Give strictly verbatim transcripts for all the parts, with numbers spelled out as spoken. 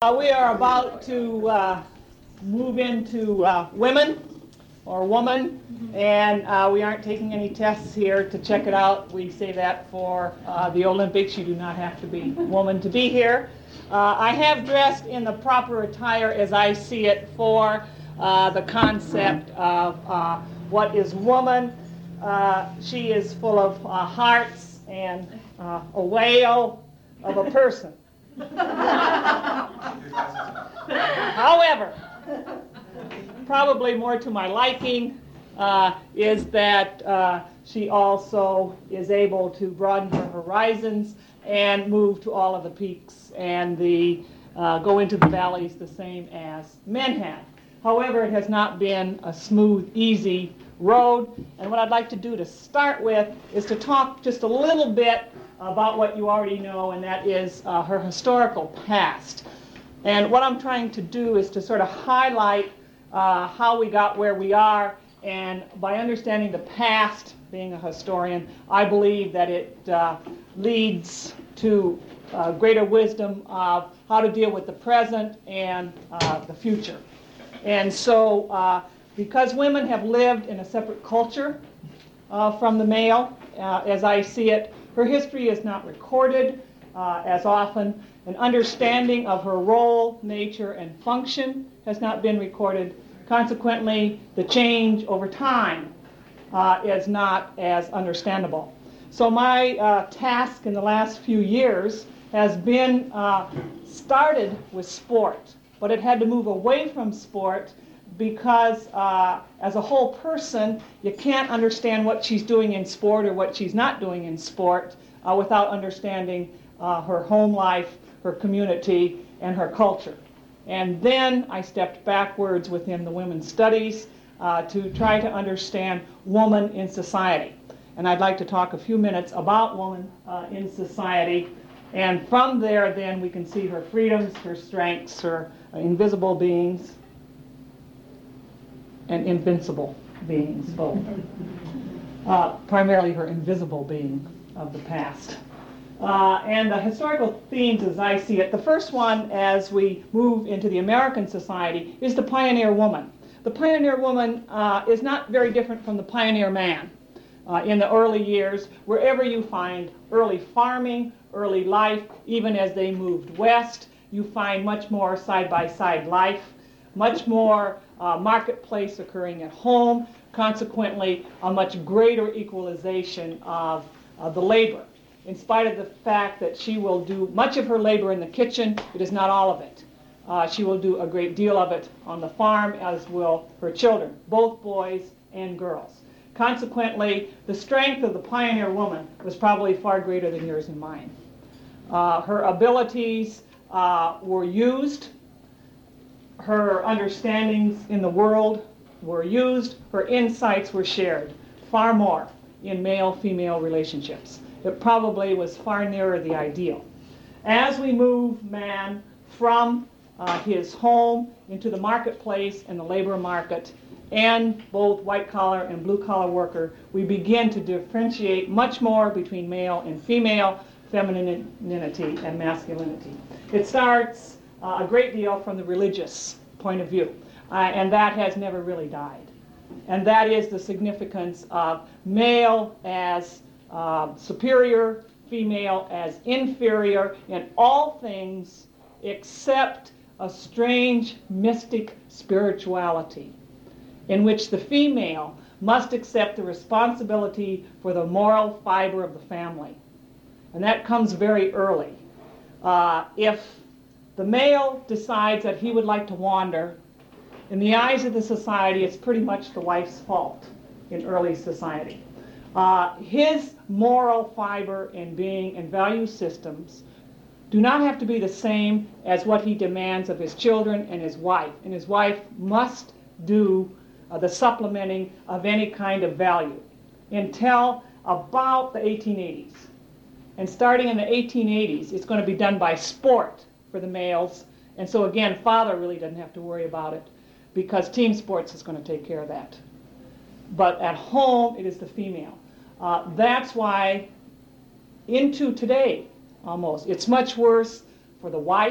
Uh, we are about to uh, move into uh, women or woman, and uh, we aren't taking any tests here to check it out. We say that for uh, the Olympics. You do not have to be woman to be here. Uh, I have dressed in the proper attire as I see it for uh, the concept of uh, what is woman. Uh, she is full of uh, hearts and uh, a whale of a person. However, probably more to my liking uh, is that uh, she also is able to broaden her horizons and move to all of the peaks and the uh, go into the valleys the same as men have. However, it has not been a smooth, easy road, and what I'd like to do to start with is to talk just a little bit about what you already know, and that is uh, her historical past. And what I'm trying to do is to sort of highlight uh, how we got where we are, and by understanding the past, being a historian, I believe that it uh, leads to uh, greater wisdom of how to deal with the present and uh, the future. And so, uh, because women have lived in a separate culture uh, from the male, uh, as I see it, her history is not recorded uh, as often. An understanding of her role, nature, and function has not been recorded. Consequently, the change over time uh, is not as understandable. So my uh, task in the last few years has been uh, started with sport, but it had to move away from sport because uh, as a whole person, you can't understand what she's doing in sport or what she's not doing in sport uh, without understanding uh, her home life, her community, and her culture. And then I stepped backwards within the women's studies uh, to try to understand woman in society. And I'd like to talk a few minutes about woman uh, in society. And from there, then, we can see her freedoms, her strengths, her invisible beings, and invincible beings, both. Uh, primarily her invisible being of the past. Uh, and the historical themes as I see it, the first one as we move into the American society is the pioneer woman. The pioneer woman uh, is not very different from the pioneer man. Uh, in the early years, wherever you find early farming, early life, even as they moved west, you find much more side-by-side life, much more uh, marketplace occurring at home, consequently a much greater equalization of uh, the labor. In spite of the fact that she will do much of her labor in the kitchen, it is not all of it. Uh, she will do a great deal of it on the farm, as will her children, both boys and girls. Consequently, the strength of the pioneer woman was probably far greater than yours and mine. Uh, her abilities uh, were used. Her understandings in the world were used. Her insights were shared far more in male-female relationships. It probably was far nearer the ideal. As we move man from uh, his home into the marketplace and the labor market, and both white-collar and blue-collar worker, we begin to differentiate much more between male and female, femininity and masculinity. It starts uh, a great deal from the religious point of view, uh, and that has never really died. And that is the significance of male as uh, superior, female as inferior in all things except a strange mystic spirituality in which the female must accept the responsibility for the moral fiber of the family. And that comes very early. Uh, if the male decides that he would like to wander, in the eyes of the society, it's pretty much the wife's fault in early society. Uh, his moral fiber and being and value systems do not have to be the same as what he demands of his children and his wife. And his wife must do uh, the supplementing of any kind of value until about the eighteen eighties. And starting in the eighteen eighties, it's going to be done by sport for the males. And so again, father really doesn't have to worry about it because team sports is going to take care of that. But at home, it is the female. Uh, that's why into today, almost, it's much worse for the wife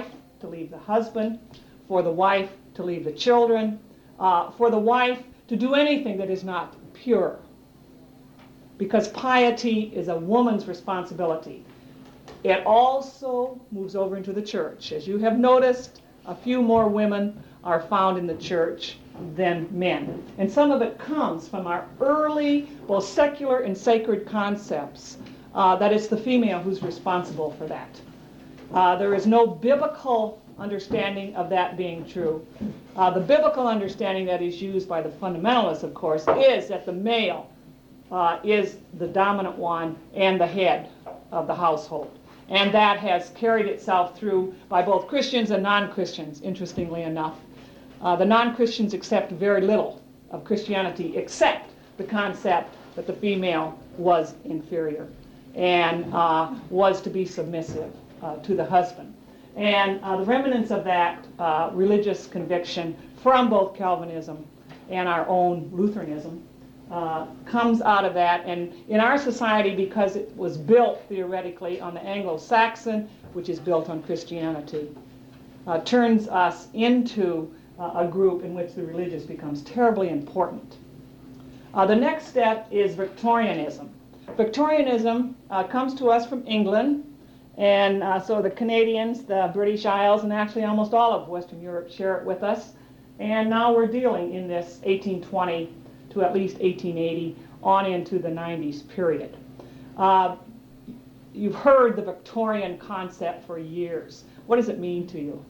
to leave the husband, for the wife to leave the children, uh, for the wife to do anything that is not pure. Because piety is a woman's responsibility. It also moves over into the church. As you have noticed, a few more women are found in the church than men. And some of it comes from our early, both secular and sacred concepts, uh, that it's the female who's responsible for that. Uh, there is no biblical understanding of that being true. Uh, the biblical understanding that is used by the fundamentalists, of course, is that the male uh, is the dominant one and the head of the household. And that has carried itself through by both Christians and non-Christians, interestingly enough. Uh, the non-Christians accept very little of Christianity except the concept that the female was inferior and uh, was to be submissive uh, to the husband. And uh, the remnants of that uh, religious conviction from both Calvinism and our own Lutheranism uh, comes out of that. And in our society, because it was built theoretically on the Anglo-Saxon, which is built on Christianity, uh, turns us into uh, a group in which the religious becomes terribly important. Uh, the next step is Victorianism. Victorianism uh, comes to us from England. And uh, so the Canadians, the British Isles, and actually almost all of Western Europe share it with us. And now we're dealing in this eighteen twenty to at least eighteen eighty on into the nineties period. Uh, you've heard the Victorian concept for years. What does it mean to you?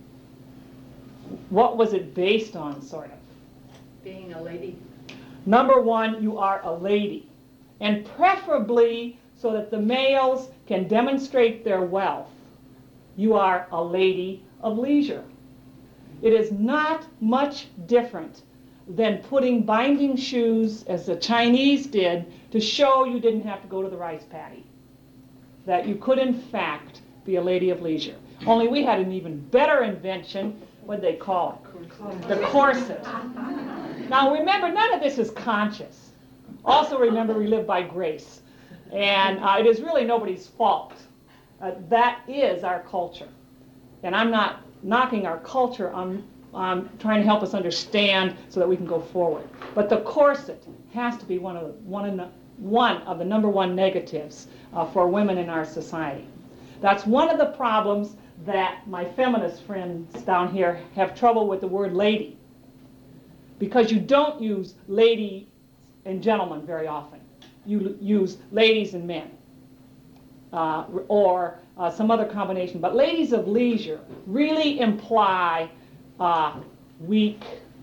What was it based on, sort of? Being a lady. Number one, you are a lady. And preferably so that the males can demonstrate their wealth, you are a lady of leisure. It is not much different than putting binding shoes, as the Chinese did, to show you didn't have to go to the rice paddy. That you could, in fact, be a lady of leisure. Only we had an even better invention. What they call it? The corset. Now remember, none of this is conscious. Also remember, we live by grace. And uh, it is really nobody's fault. Uh, that is our culture. And I'm not knocking our culture. I'm, I'm trying to help us understand so that we can go forward. But the corset has to be one of the, one, in the, one of the number one negatives uh, for women in our society. That's one of the problems that my feminist friends down here have trouble with the word lady. Because you don't use lady and gentleman very often. You use ladies and men, uh, or uh, some other combination. But ladies of leisure really imply uh, weak,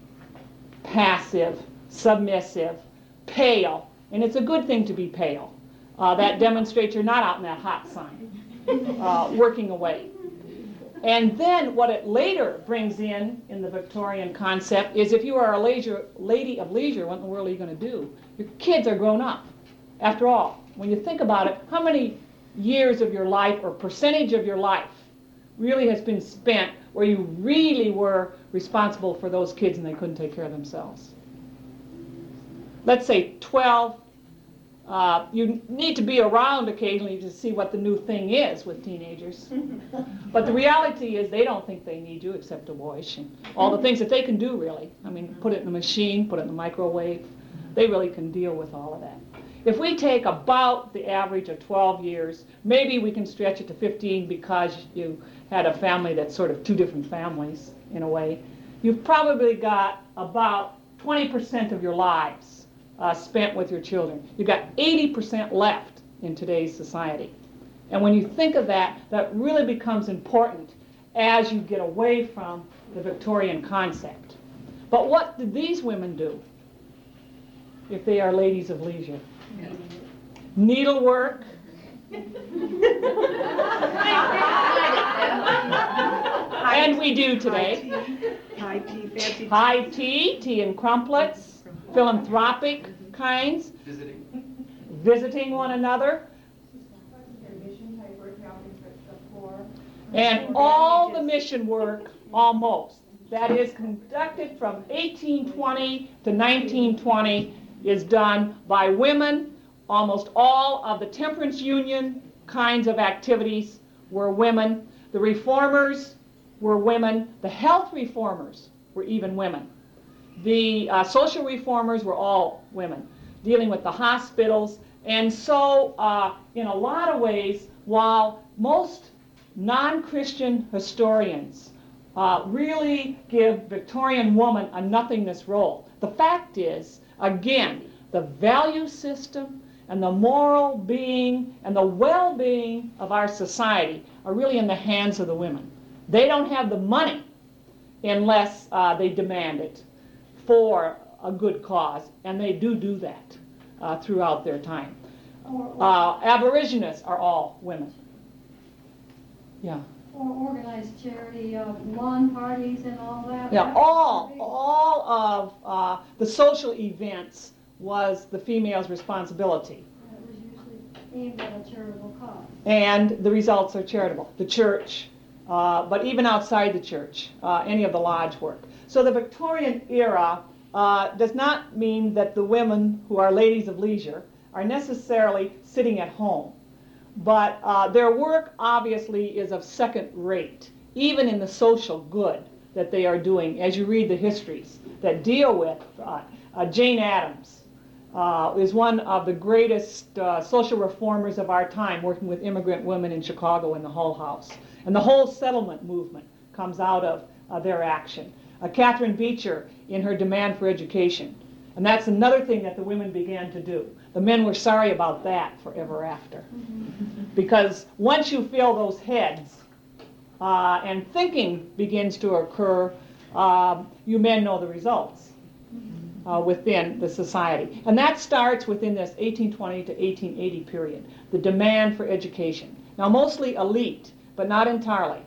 passive, submissive, pale. And it's a good thing to be pale. Uh, that demonstrates you're not out in that hot sun, uh, working away. And then what it later brings in, in the Victorian concept, is if you are a leisure, lady of leisure, what in the world are you going to do? Your kids are grown up. After all, when you think about it, how many years of your life or percentage of your life really has been spent where you really were responsible for those kids and they couldn't take care of themselves? Let's say twelve. Uh, you need to be around occasionally to see what the new thing is with teenagers. But the reality is they don't think they need you except to wash and all the things that they can do, really. I mean, put it in the machine, put it in the microwave. They really can deal with all of that. If we take about the average of twelve years, maybe we can stretch it to fifteen because you had a family that's sort of two different families in a way. You've probably got about twenty percent of your lives uh, spent with your children. You've got eighty percent left in today's society. And when you think of that, that really becomes important as you get away from the Victorian concept. But what did these women do if they are ladies of leisure? Needlework. And we do today. High tea, fancy High tea, tea and crumplets, philanthropic kinds. Visiting. Visiting one another. And all the mission work, almost, that is conducted from eighteen twenty to nineteen twenty is done by women. Almost all of the temperance union kinds of activities were women. The reformers were women. The health reformers were even women. The uh, social reformers were all women, dealing with the hospitals. And so, uh, in a lot of ways, while most non-Christian historians uh, really give Victorian woman a nothingness role, the fact is, again, the value system and the moral being and the well-being of our society are really in the hands of the women. They don't have the money unless uh, they demand it for a good cause, and they do do that uh, throughout their time. Uh, aborigines are all women. Yeah. Or organized charity, uh, lawn parties and all that. Yeah, That was all, big. all of uh, the social events was the female's responsibility. And it was usually aimed at a charitable cause. And the results are charitable. The church, uh, but even outside the church, uh, any of the lodge work. So the Victorian era uh, does not mean that the women who are ladies of leisure are necessarily sitting at home. But uh, their work obviously is of second rate, even in the social good that they are doing, as you read the histories that deal with uh, uh, Jane Addams. Uh, is one of the greatest uh, social reformers of our time, working with immigrant women in Chicago in the Hull House. And the whole settlement movement comes out of uh, their action. Uh, Catherine Beecher in her demand for education. And that's another thing that the women began to do. The men were sorry about that forever after. Because once you fill those heads uh, and thinking begins to occur, uh, you men know the results uh, within the society. And that starts within this eighteen twenty to eighteen eighty period, the demand for education. Now mostly elite, but not entirely.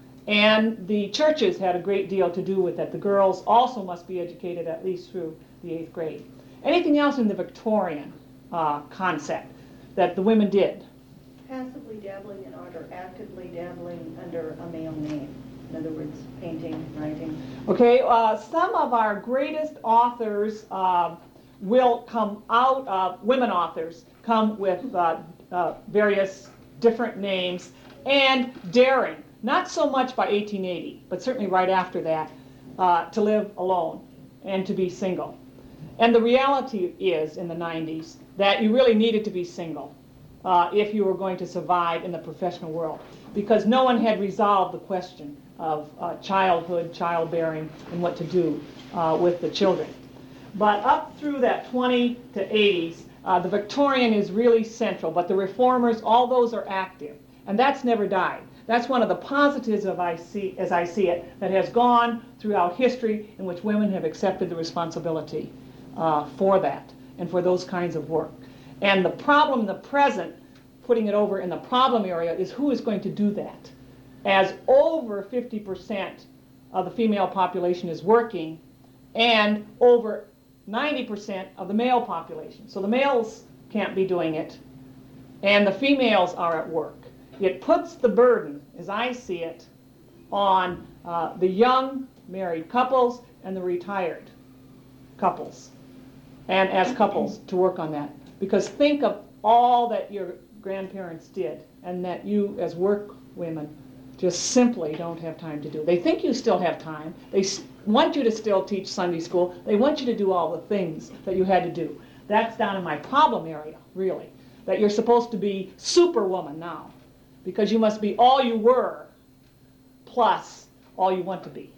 And the churches had a great deal to do with that. The girls also must be educated at least through the eighth grade. Anything else in the Victorian uh, concept that the women did? Passively dabbling in art or actively dabbling under a male name. In other words, painting, writing. Okay, uh, some of our greatest authors uh, will come out, uh, women authors come with uh, uh, various different names and daring, not so much by eighteen eighty, but certainly right after that, uh, to live alone and to be single. And the reality is, in the nineties, that you really needed to be single uh, if you were going to survive in the professional world, because no one had resolved the question of uh, childhood, childbearing, and what to do uh, with the children. But up through that twenty to eighties, uh, the Victorian is really central, but the reformers, all those are active, and that's never died. That's one of the positives of I see, as I see it, that has gone throughout history in which women have accepted the responsibility uh, for that and for those kinds of work. And the problem in the present, putting it over in the problem area, is who is going to do that? As over fifty percent of the female population is working and over ninety percent of the male population. So the males can't be doing it and the females are at work. It puts the burden, as I see it, on uh, the young married couples and the retired couples, and as couples to work on that. Because think of all that your grandparents did and that you as work women just simply don't have time to do. They think you still have time. They s- want you to still teach Sunday school. They want you to do all the things that you had to do. That's down in my problem area, really, that you're supposed to be superwoman now, because you must be all you were plus all you want to be.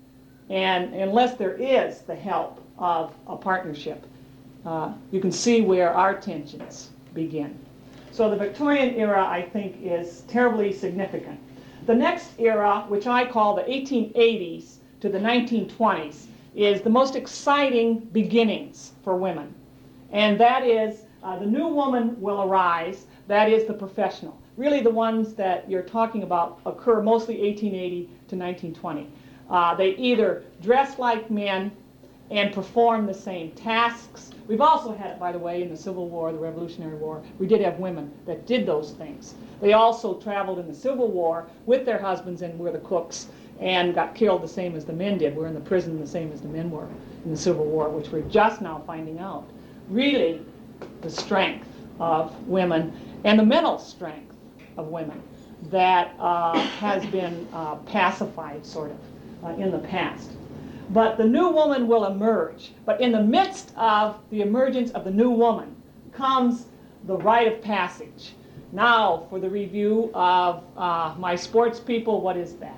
And unless there is the help of a partnership, uh, you can see where our tensions begin. So the Victorian era, I think, is terribly significant. The next era, which I call the eighteen eighties to the nineteen twenties, is the most exciting beginnings for women. And that is, uh, the new woman will arise, that is the professional. Really the ones that you're talking about occur mostly eighteen eighty to nineteen twenty. Uh, they either dress like men and perform the same tasks. We've also had it, by the way, in the Civil War, the Revolutionary War. We did have women that did those things. They also traveled in the Civil War with their husbands and were the cooks and got killed the same as the men did. Were in the prison the same as the men were in the Civil War, which we're just now finding out. Really, the strength of women and the mental strength of women that uh, has been uh, pacified, sort of, uh, in the past. But the new woman will emerge. But in the midst of the emergence of the new woman comes the rite of passage. Now, for the review of uh, my sports people, what is that?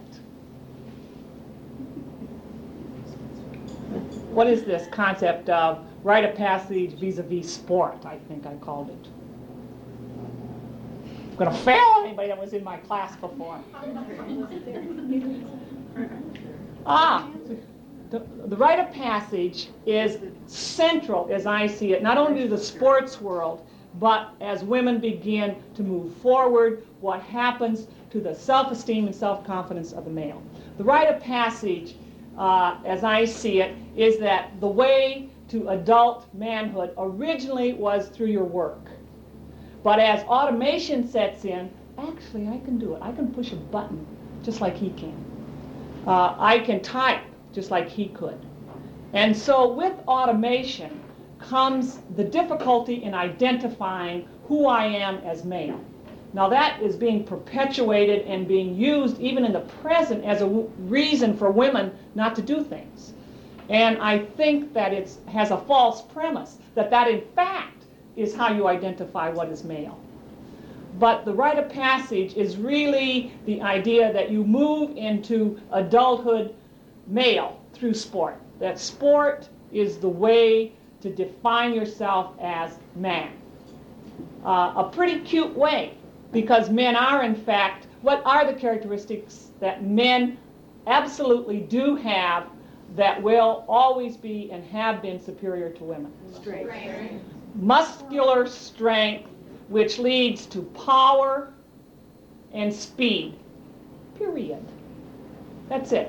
What is this concept of rite of passage vis-a-vis sport? I think I called it. I'm going to fail anybody that was in my class before. Ah, the, the rite of passage is central, as I see it, not only to the sports world, but as women begin to move forward, what happens to the self-esteem and self-confidence of the male. The rite of passage, uh, as I see it, is that the way to adult manhood originally was through your work. But as automation sets in, actually I can do it. I can push a button just like he can. Uh, I can type just like he could. And so with automation comes the difficulty in identifying who I am as male. Now that is being perpetuated and being used even in the present as a w- reason for women not to do things. And I think that it has a false premise, that that in fact is how you identify what is male. But the rite of passage is really the idea that you move into adulthood male through sport. That sport is the way to define yourself as man. Uh, a pretty cute way, because men are in fact, what are the characteristics that men absolutely do have that will always be and have been superior to women? Straight. Muscular strength, which leads to power and speed. Period. That's it.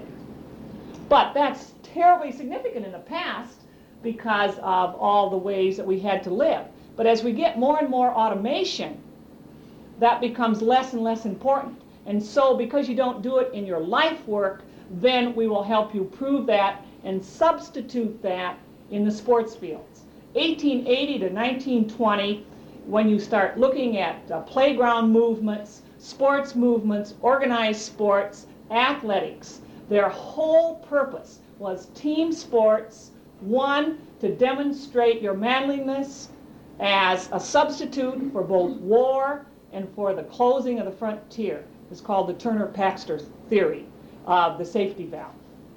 But that's terribly significant in the past because of all the ways that we had to live. But as we get more and more automation, that becomes less and less important. And so because you don't do it in your life work, then we will help you prove that and substitute that in the sports fields. eighteen eighty to nineteen twenty, when you start looking at uh, playground movements, sports movements, organized sports, athletics, their whole purpose was team sports, one, to demonstrate your manliness as a substitute for both war and for the closing of the frontier. It's called the Turner-Paxter theory of the safety valve.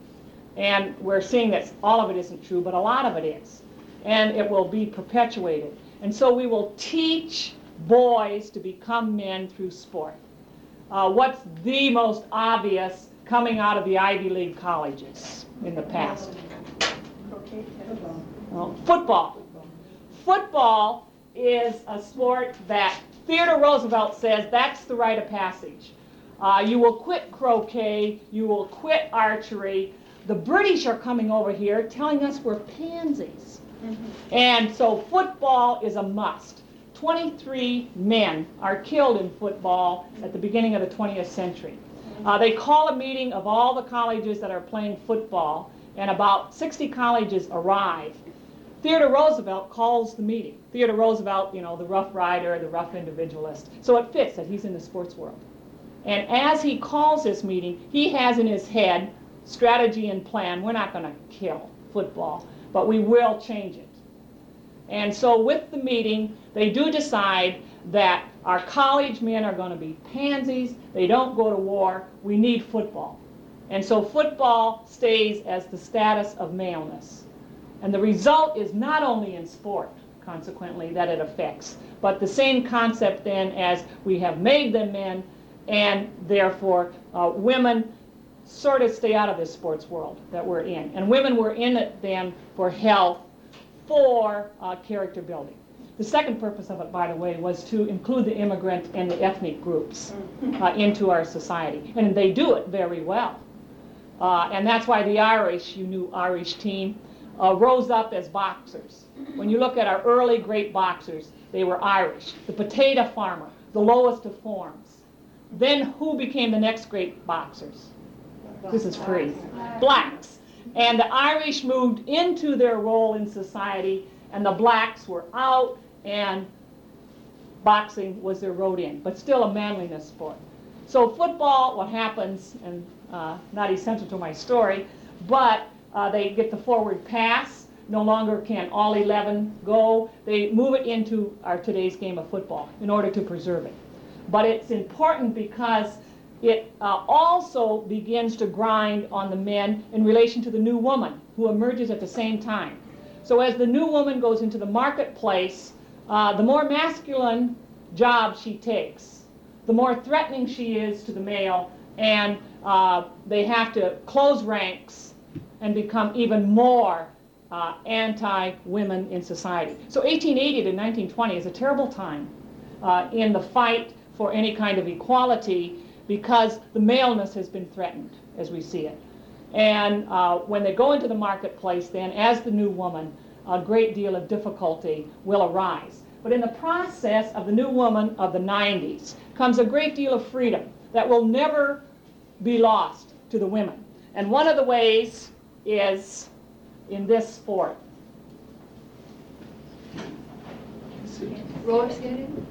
And we're seeing that all of it isn't true, but a lot of it is. And it will be perpetuated. And so we will teach boys to become men through sport. Uh, what's the most obvious coming out of the Ivy League colleges in the past? Well, football. Football is a sport that Theodore Roosevelt says that's the rite of passage. Uh, you will quit croquet, you will quit archery. The British are coming over here telling us we're pansies. Mm-hmm. And so football is a must. twenty-three men are killed in football at the beginning of the twentieth century. Uh, they call a meeting of all the colleges that are playing football, and about sixty colleges arrive. Theodore Roosevelt calls the meeting. Theodore Roosevelt, you know, the rough rider, the rough individualist. So it fits that he's in the sports world. And as he calls this meeting, he has in his head strategy and plan. We're not going to kill football, but we will change it. And so with the meeting, they do decide that our college men are going to be pansies. They don't go to war. We need football. And so football stays as the status of maleness. And the result is not only in sport, consequently, that it affects, but the same concept then as we have made them men, and therefore uh, women sort of stay out of this sports world that we're in. And women were in it then for health, for uh, character building. The second purpose of it, by the way, was to include the immigrant and the ethnic groups uh, into our society. And they do it very well. Uh, and that's why the Irish, you knew Irish team, uh, rose up as boxers. When you look at our early great boxers, they were Irish. The potato farmer, the lowest of forms. Then who became the next great boxers? This is free. Blacks. And the Irish moved into their role in society, and the blacks were out, and boxing was their road in, but still a manliness sport. So football, what happens, and uh, not essential to my story, but uh, they get the forward pass. No longer can all eleven go. They move it into our today's game of football in order to preserve it. But it's important because it uh, also begins to grind on the men in relation to the new woman who emerges at the same time. So as the new woman goes into the marketplace, uh, the more masculine job she takes, the more threatening she is to the male, and uh, they have to close ranks and become even more uh, anti-women in society. So eighteen eighty to nineteen twenty is a terrible time uh, in the fight for any kind of equality, because the maleness has been threatened as we see it. And uh, when they go into the marketplace then, as the new woman, a great deal of difficulty will arise. But in the process of the new woman of the nineties comes a great deal of freedom that will never be lost to the women. And one of the ways is in this sport. Roller skating?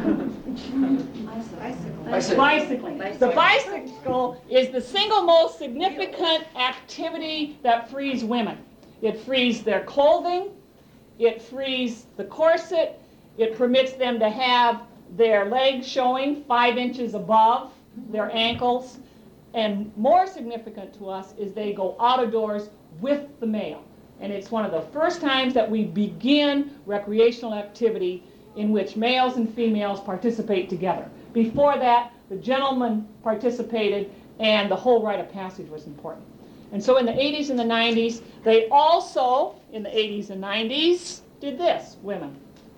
Bicycle. Bicycling. The bicycle is the single most significant activity that frees women. It frees their clothing, it frees the corset, it permits them to have their legs showing five inches above their ankles, and more significant to us is they go out of doors with the male. And it's one of the first times that we begin recreational activity in which males and females participate together. Before that, the gentleman participated, and the whole rite of passage was important. And so in the eighties and the nineties, they also, in the eighties and nineties, did this, women.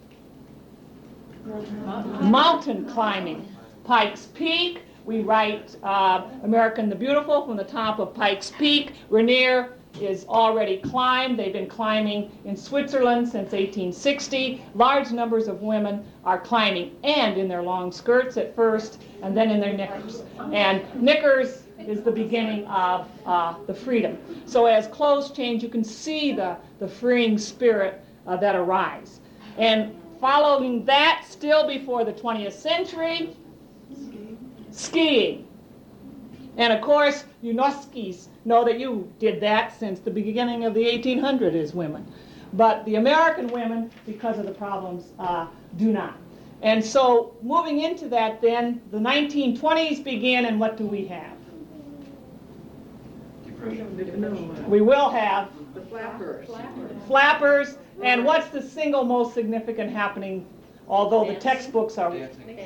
Mountain climbing. Pikes Peak, we write uh, American the Beautiful from the top of Pikes Peak. Rainier is already climbed. They've been climbing in Switzerland since eighteen sixty. Large numbers of women are climbing, and in their long skirts at first, and then in their knickers. And knickers is the beginning of uh, the freedom. So as clothes change, you can see the, the freeing spirit uh, that arise. And following that, still before the twentieth century, skiing. And of course, you Noskis know that you did that since the beginning of the eighteen hundreds as women. But the American women, because of the problems, uh, do not. And so moving into that then, the nineteen twenties begin, and what do we have? We will have The flappers. flappers, and what's the single most significant happening, although the textbooks are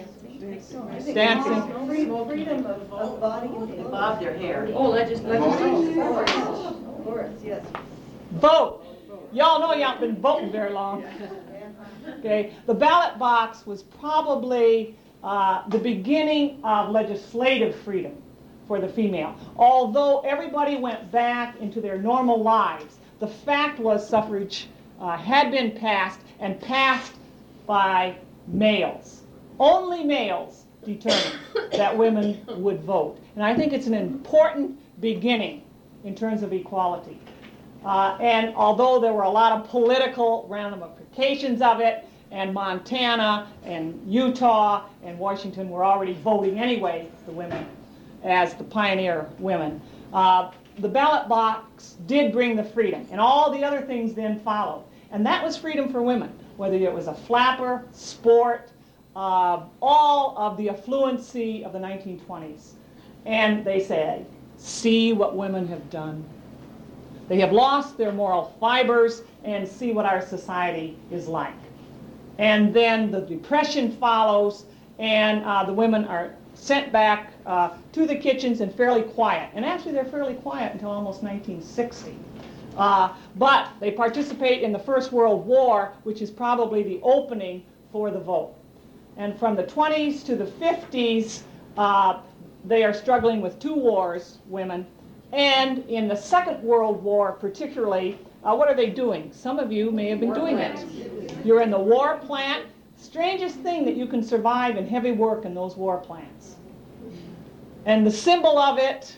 dancing? Free- Freedom of, of body and They bob their hair. Oh, legislation. Of course, yes. Vote. Y'all know you haven't been voting very long. Okay, the ballot box was probably uh, the beginning of legislative freedom for the female. Although everybody went back into their normal lives, the fact was suffrage uh, had been passed, and passed by males. Only males determined that women would vote. And I think it's an important beginning in terms of equality. Uh, and although there were a lot of political ramifications of it, and Montana and Utah and Washington were already voting anyway, the women, as the pioneer women, uh, the ballot box did bring the freedom, and all the other things then followed. And that was freedom for women, whether it was a flapper, sport, uh, all of the affluency of the nineteen twenties. And they say, see what women have done. They have lost their moral fibers, and see what our society is like. And then the Depression follows, and uh, the women are sent back uh, to the kitchens and fairly quiet. And actually they're fairly quiet until almost nineteen sixty. Uh, but they participate in the First World War, which is probably the opening for the vote. And from the twenties to the fifties, uh, they are struggling with two wars, women. And in the Second World War particularly, uh, what are they doing? Some of you may have been doing it. You're in the war plant. Strangest thing that you can survive in heavy work in those war plants. And the symbol of it,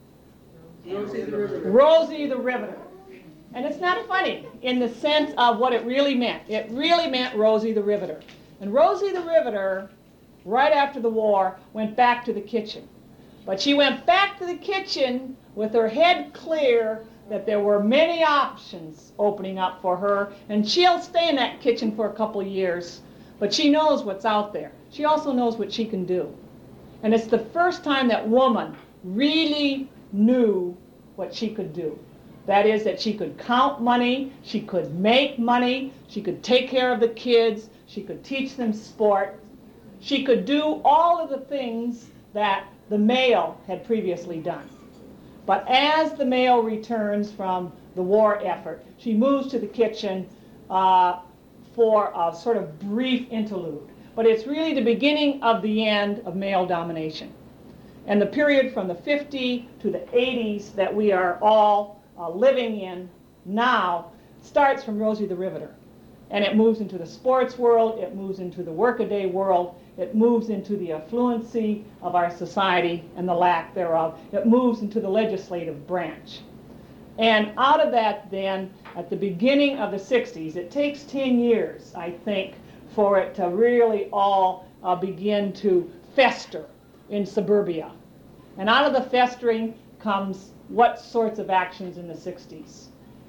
Rosie the Riveter. Rosie the Riveter. And it's not funny in the sense of what it really meant. It really meant Rosie the Riveter. And Rosie the Riveter right after the war, went back to the kitchen. But she went back to the kitchen with her head clear that there were many options opening up for her, and she'll stay in that kitchen for a couple of years, but she knows what's out there. She also knows what she can do. And it's the first time that woman really knew what she could do. That is, that she could count money, she could make money, she could take care of the kids, she could teach them sport. She could do all of the things that the male had previously done. But as the male returns from the war effort, she moves to the kitchen uh, for a sort of brief interlude. But it's really the beginning of the end of male domination. And the period from the fifties to the eighties that we are all uh, living in now starts from Rosie the Riveter. And it moves into the sports world, it moves into the workaday world, it moves into the affluency of our society and the lack thereof. It moves into the legislative branch. And out of that then, at the beginning of the sixties, it takes ten years, I think, for it to really all uh, begin to fester in suburbia. And out of the festering comes what sorts of actions in the sixties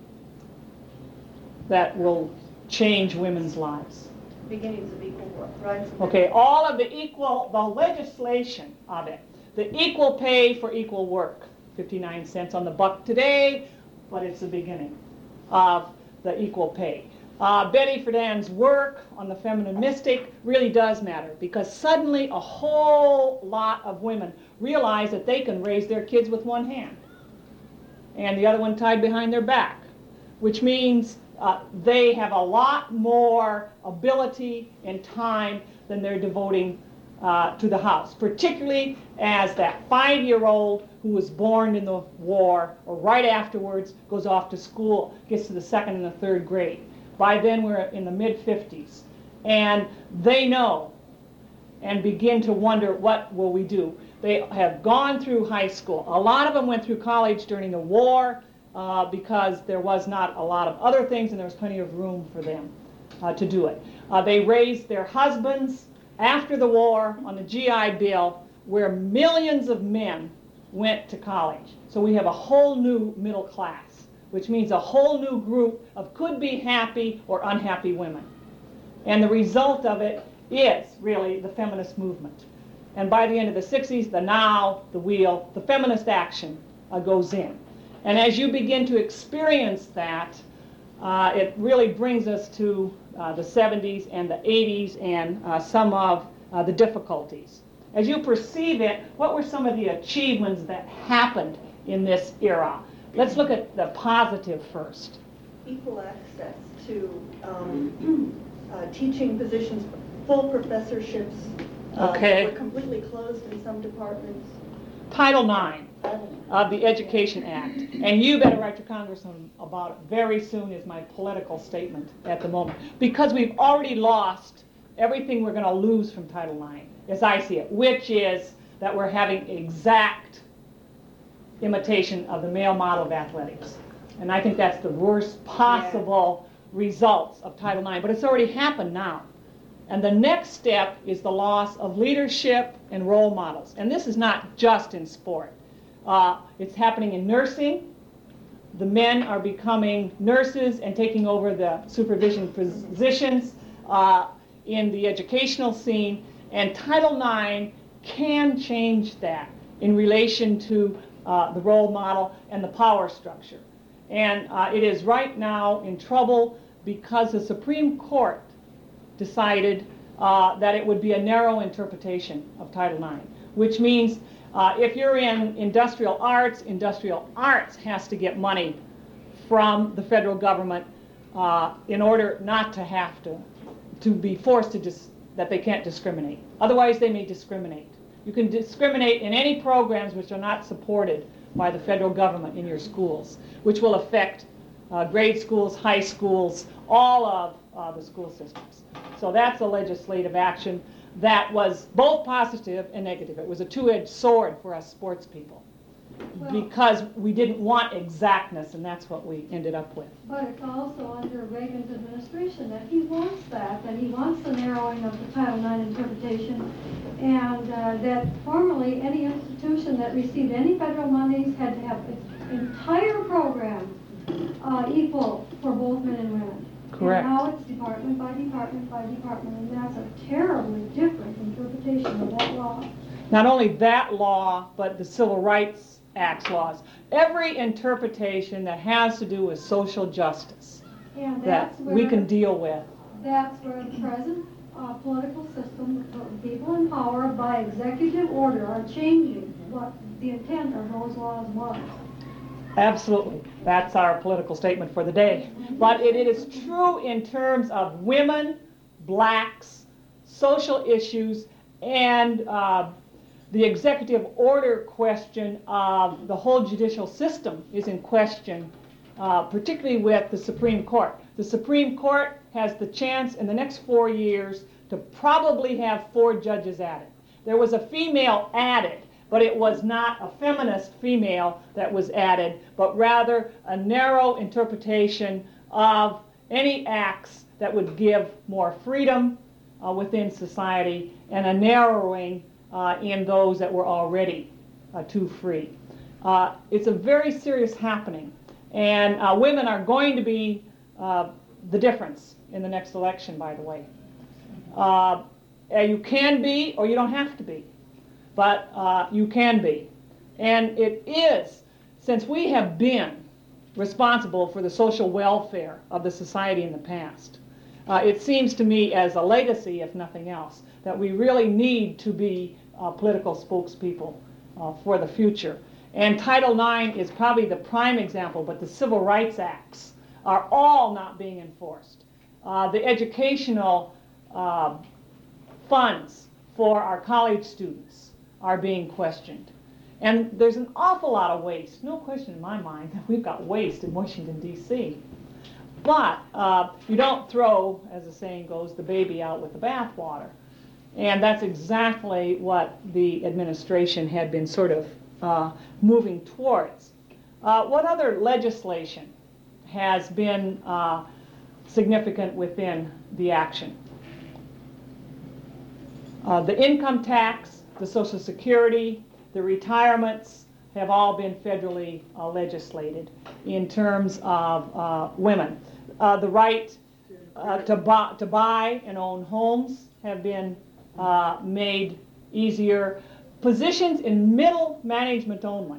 that will change women's lives. Beginnings of equal rights. Okay, all of the equal, the legislation of it, the equal pay for equal work, fifty-nine cents on the buck today, but it's the beginning of the equal pay. Uh, Betty Friedan's work on the feminine mystic really does matter, because suddenly a whole lot of women realize that they can raise their kids with one hand and the other one tied behind their back, which means uh, they have a lot more ability and time than they're devoting uh, to the house, particularly as that five-year-old who was born in the war or right afterwards goes off to school, gets to the second and the third grade. By then we're in the mid fifties, and they know and begin to wonder, what will we do? They have gone through high school. A lot of them went through college during the war uh, because there was not a lot of other things and there was plenty of room for them uh, to do it. Uh, they raised their husbands after the war on the G I Bill, where millions of men went to college. So we have a whole new middle class, which means a whole new group of could-be happy or unhappy women. And the result of it is really the feminist movement. And by the end of the sixties, the now, the wheel, the feminist action uh, goes in. And as you begin to experience that, uh, it really brings us to uh, the seventies and the eighties and uh, some of uh, the difficulties. As you perceive it, what were some of the achievements that happened in this era? Let's look at the positive first. Equal access to um, uh, teaching positions, full professorships. Uh, Okay. Were completely closed in some departments. Title nine of the Education Act. And you better write to Congressman about it very soon, is my political statement at the moment. Because we've already lost everything we're going to lose from Title nine, as I see it, which is that we're having exact imitation of the male model of athletics. And I think that's the worst possible yeah. results of Title nine. But it's already happened now. And the next step is the loss of leadership and role models. And this is not just in sport. Uh, it's happening in nursing. The men are becoming nurses and taking over the supervision positions uh, in the educational scene. And Title nine can change that in relation to uh, the role model and the power structure. And uh, it is right now in trouble because the Supreme Court decided uh, that it would be a narrow interpretation of Title nine, which means uh, if you're in industrial arts, industrial arts has to get money from the federal government uh, in order not to have to, to be forced to dis- that they can't discriminate. Otherwise, they may discriminate. You can discriminate in any programs which are not supported by the federal government in your schools, which will affect uh, grade schools, high schools, all of uh, the school systems. So that's a legislative action that was both positive and negative. It was a two-edged sword for us sports people. Well- because we didn't want exactness, and that's what we ended up with. But it's also under Reagan's administration that he wants that, that he wants the narrowing of the Title nine interpretation, and uh, that formerly any institution that received any federal monies had to have its entire program uh, equal for both men and women. Correct. And now it's department by department by department, and that's a terribly different interpretation of that law. Not only that law, but the Civil Rights Act's laws. Every interpretation that has to do with social justice And that that's where, we can deal with. that's where the present uh, political system, the people in power by executive order are changing what the intent of those laws was. Absolutely. That's our political statement for the day. But it, it is true in terms of women, blacks, social issues, and uh, the executive order question of the whole judicial system is in question, uh, particularly with the Supreme Court. The Supreme Court has the chance in the next four years to probably have four judges added. There was a female added, but it was not a feminist female that was added, but rather a narrow interpretation of any acts that would give more freedom uh, within society and a narrowing uh, in those that were already uh, too free. Uh, it's a very serious happening, and uh, women are going to be uh, the difference in the next election, by the way. Uh, you can be, or you don't have to be. But uh, you can be. And it is, since we have been responsible for the social welfare of the society in the past, uh, it seems to me as a legacy, if nothing else, that we really need to be uh, political spokespeople uh, for the future. And Title nine is probably the prime example, but the Civil Rights Acts are all not being enforced. Uh, the educational uh, funds for our college students are being questioned. And there's an awful lot of waste. No question in my mind that we've got waste in Washington, D C But uh, you don't throw, as the saying goes, the baby out with the bathwater. And that's exactly what the administration had been sort of uh, moving towards. Uh, what other legislation has been uh, significant within the action? Uh, the income tax, the Social Security, the retirements have all been federally uh, legislated in terms of uh, women. Uh, the right uh, to, buy, to buy and own homes have been uh, made easier. Positions in middle management only.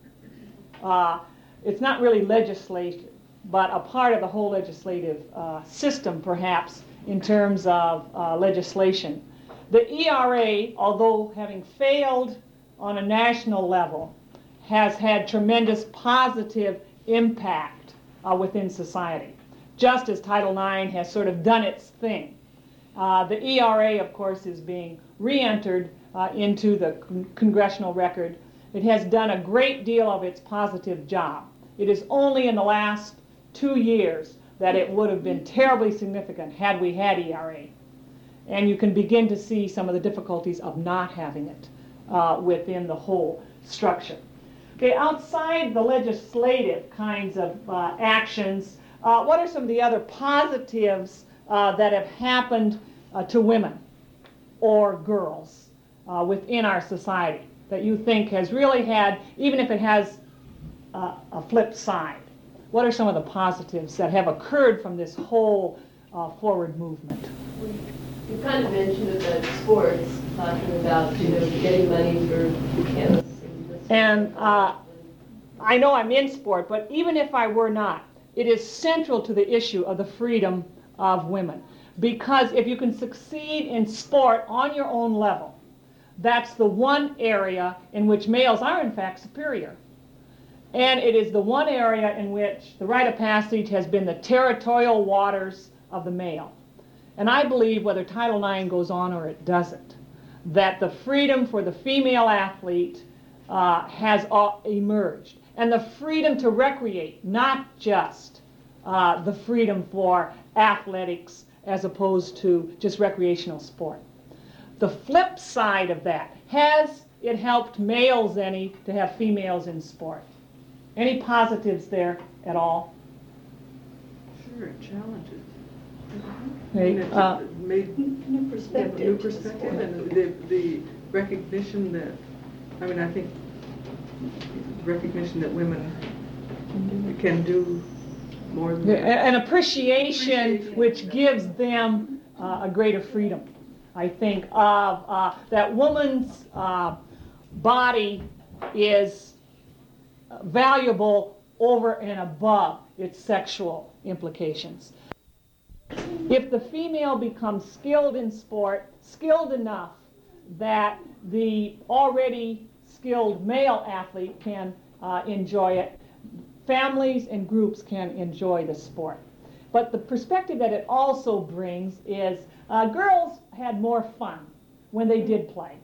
Uh, it's not really legislation, but a part of the whole legislative uh, system, perhaps, in terms of uh, legislation. The E R A, although having failed on a national level, has had tremendous positive impact uh, within society, just as Title nine has sort of done its thing. Uh, the E R A, of course, is being re-entered uh, into the con- congressional record. It has done a great deal of its positive job. It is only in the last two years that it would have been terribly significant had we had E R A. And you can begin to see some of the difficulties of not having it uh, within the whole structure. Okay, outside the legislative kinds of uh, actions, uh, what are some of the other positives uh, that have happened uh, to women or girls uh, within our society that you think has really had, even if it has uh, a flip side? What are some of the positives that have occurred from this whole uh, forward movement? You kind of mentioned about sports, talking about, you know, getting money for candidates. And uh, I know I'm in sport, but even if I were not, it is central to the issue of the freedom of women. Because if you can succeed in sport on your own level, that's the one area in which males are in fact superior. And it is the one area in which the rite of passage has been the territorial waters of the male. And I believe, whether Title nine goes on or it doesn't, that the freedom for the female athlete uh, has uh, emerged. And the freedom to recreate, not just uh, the freedom for athletics as opposed to just recreational sport. The flip side of that, has it helped males any to have females in sport? Any positives there at all? Sure, it challenges. Okay, And it uh, made New yeah, perspective. new to the perspective sport. and the, the recognition that, I mean, I think recognition that women can do more than. Yeah, An appreciation Appreciation. which gives them uh, a greater freedom. I think of uh, that woman's uh, body is valuable over and above its sexual implications. If the female becomes skilled in sport, skilled enough that the already skilled male athlete can uh, enjoy it, families and groups can enjoy the sport. But the perspective that it also brings is uh, girls had more fun when they did play.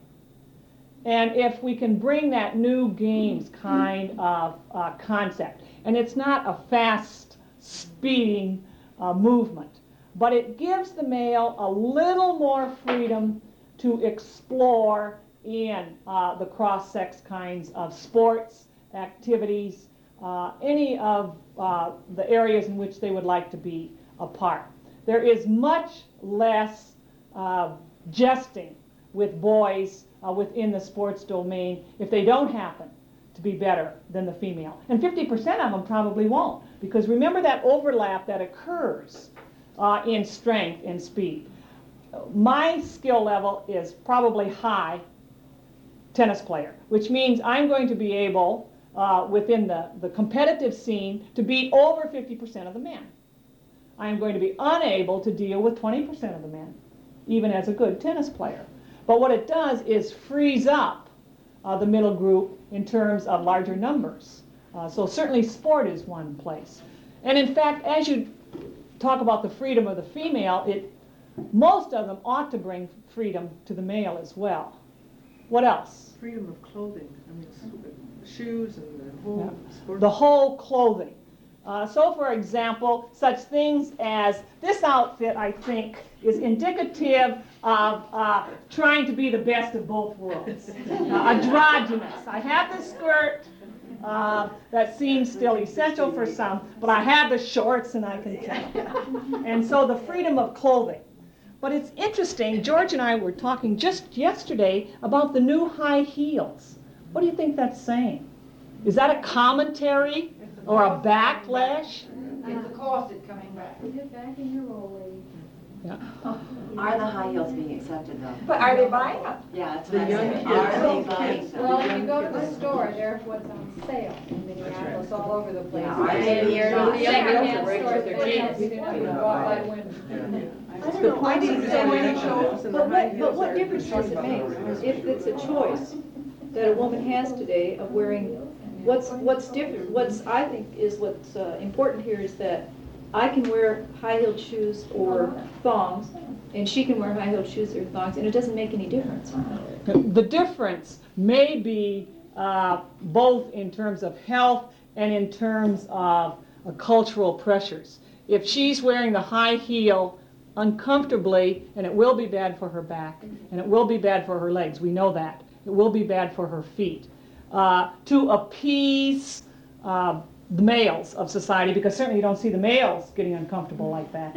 And if we can bring that new games kind of uh, concept, and it's not a fast, speeding uh, movement, but it gives the male a little more freedom to explore in uh, the cross-sex kinds of sports, activities, uh, any of uh, the areas in which they would like to be a part. There is much less uh, jesting with boys uh, within the sports domain if they don't happen to be better than the female. And fifty percent of them probably won't, because remember that overlap that occurs uh, in strength and speed. My skill level is probably high tennis player, which means I'm going to be able, uh, within the, the competitive scene, to beat over fifty percent of the men. I am going to be unable to deal with twenty percent of the men, even as a good tennis player. But what it does is frees up uh, the middle group in terms of larger numbers. Uh, so certainly sport is one place. And in fact, as you talk about the freedom of the female, it, most of them ought to bring freedom to the male as well. What else? Freedom of clothing, I mean, s- shoes and the whole sport. The whole clothing. Uh, so, for example, such things as this outfit, I think, is indicative of uh, trying to be the best of both worlds. Uh, androgynous. I have the skirt uh, that seems still essential for some, but I have the shorts and I can tell. And so the freedom of clothing. But it's interesting, George and I were talking just yesterday about the new high heels. What do you think that's saying? Is that a commentary or a backlash? It's the corset coming back. Get back in your role, lady. Yeah. Are the high heels being accepted though? But are they buying them? Yeah, that's The what I'm young saying. kids. Are they Young buying kids. them? Well, if you go to the store, there's what's on sale in Minneapolis, all over the place. Yeah, I And see. you're Not- the secondhand Right, stores, they're they have, cheap. you know, you go out by women. I don't know, I think so many shows and the But high what, but heels what are- difference does it make if it's a choice that a woman has today of wearing, what's, what's different, what's, I think is what's uh, important here is that I can wear high-heeled shoes or thongs, and she can wear high-heeled shoes or thongs, and it doesn't make any difference. The difference may be uh, both in terms of health and in terms of uh, cultural pressures. If she's wearing the high heel uncomfortably, and it will be bad for her back, and it will be bad for her legs, we know that. It will be bad for her feet. Uh, to appease uh, the males of society, because certainly you don't see the males getting uncomfortable like that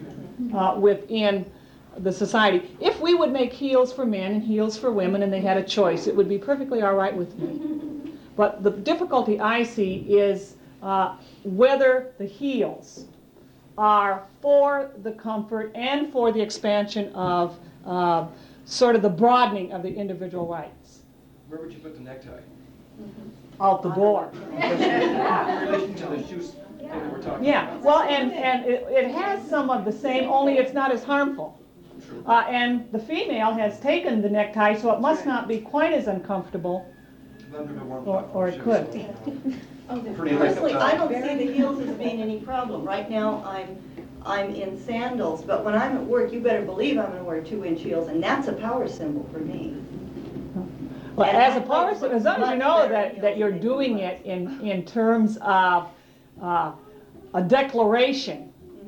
uh, within the society. If we would make heels for men and heels for women and they had a choice, it would be perfectly all right with me. But the difficulty I see is uh, whether the heels are for the comfort and for the expansion of uh, sort of the broadening of the individual rights. Where would you put the necktie? Out the door. In relation to the shoes thing that we're talking Yeah, about. well, and, and it, it has some of the same, only it's not as harmful. Uh, and the female has taken the necktie, so it must not be quite as uncomfortable, None of it warm or, or it could. Pretty light Personally, I outside. don't see the heels as being any problem. Right now, I'm, I'm in sandals, but when I'm at work, you better believe I'm gonna wear two-inch heels, and that's a power symbol for me. Well, And as a I power, think as long as you know much better that, heels that you're than doing heels. it in, in terms of uh, a declaration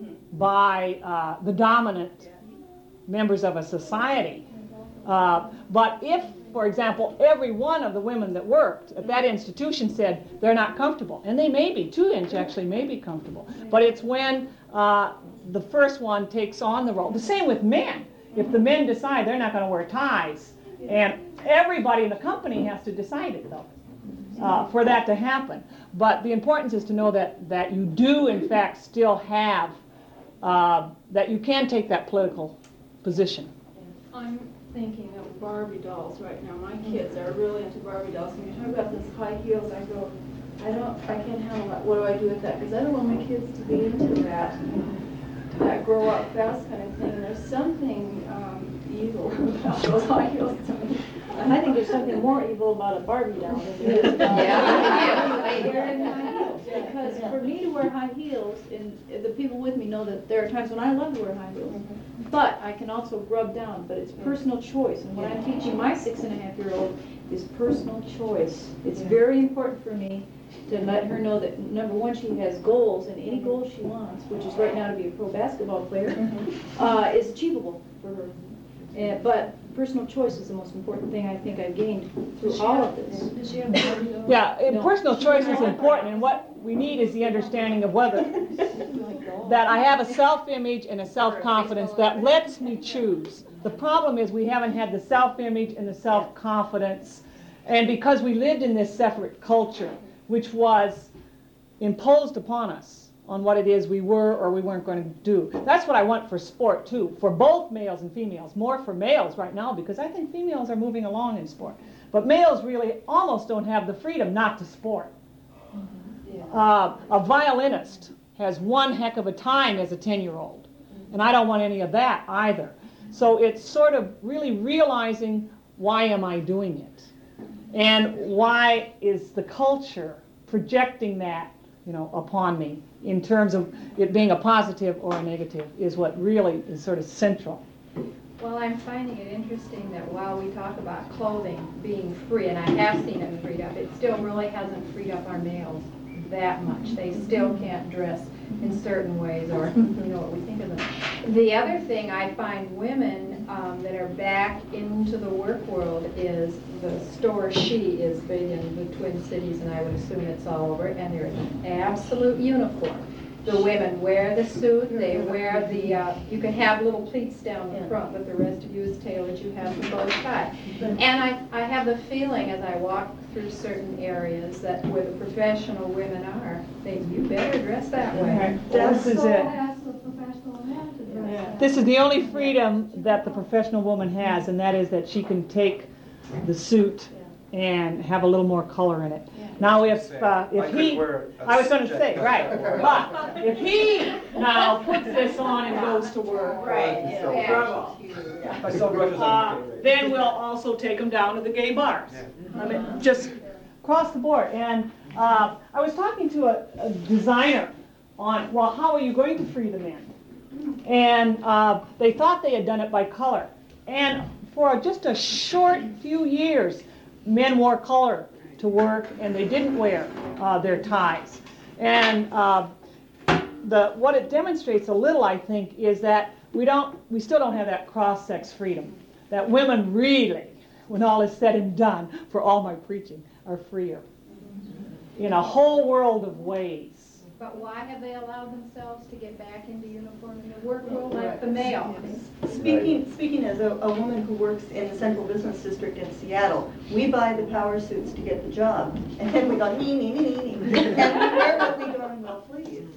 by uh, the dominant members of a society. Uh, but if for example, every one of the women that worked at that institution said they're not comfortable. And they may be, two inch actually may be comfortable. But it's when uh, the first one takes on the role. The same with men. If the men decide they're not going to wear ties, and everybody in the company has to decide it though, uh, for that to happen. But the importance is to know that, that you do in fact still have, uh, that you can take that political position. I'm thinking of Barbie dolls right now. My kids are really into Barbie dolls. And you talk about those high heels, I go, I don't, I can't handle that. What do I do with that? Because I don't want my kids to be into that, that grow up fast kind of thing. And there's something um, evil about those high heels to me. And I think there's something more evil about a Barbie doll than there is about wearing high heels. Because for me to wear high heels, and the people with me know that there are times when I love to wear high heels, but I can also rub down, but it's personal choice. And what I'm teaching my six and a half year old is personal choice. It's very important for me to let her know that, number one, she has goals, and any goal she wants, which is right now to be a pro basketball player, uh, is achievable for her. And, but personal choice is the most important thing I think I've gained through all of this. Does she have a Barbie doll? Yeah, and No. personal choice is important, and what we need is the understanding of whether that I have a self-image and a self-confidence that lets me choose. The problem is we haven't had the self-image and the self-confidence, and because we lived in this separate culture, which was imposed upon us on what it is we were or we weren't going to do. That's what I want for sport too, for both males and females. More for males right now because I think females are moving along in sport. But males really almost don't have the freedom not to sport. Uh, a violinist has one heck of a time as a ten-year-old, and I don't want any of that either. So it's sort of really realizing, why am I doing it? And why is the culture projecting that, you know, upon me in terms of it being a positive or a negative is what really is sort of central. Well, I'm finding it interesting that while we talk about clothing being free, and I have seen it freed up, it still really hasn't freed up our males that much. They still can't dress in certain ways, or you know what we think of them. The other thing I find women um, that are back into the work world is the store she is big in the Twin Cities, and I would assume it's all over, and they're in absolute uniform. The women wear the suit, they wear the, uh, you can have little pleats down the front, but the rest of you is tailored, you have the bow tie. And I, I have the feeling as I walk through certain areas that where the professional women are, they, you better dress that way. This is So it. has the professional man to dress. This is the only freedom that the professional woman has, and that is that she can take the suit and have a little more color in it. Now if, uh, if he, I was going to say, right, but if he now puts this on and goes to work, Right, struggle, I sell brushes uh, on the then we'll also take them down to the gay bars. I mean, just across the board. And uh, I was talking to a, a designer on, well, how are you going to free the men? And uh, they thought they had done it by color. And for just a short few years, men wore color to work, and they didn't wear uh, their ties. And uh, the what it demonstrates a little, I think, is that we don't, we still don't have that cross-sex freedom. That women really, when all is said and done, for all my preaching, are freer in a whole world of ways. But why have they allowed themselves to get back into uniform in the work world like the male? Speaking, speaking as a, a woman who works in the Central Business District in Seattle, we buy the power suits to get the job, and then we go, nee, nee, nee, nee, nee, and we wear what we don't well please.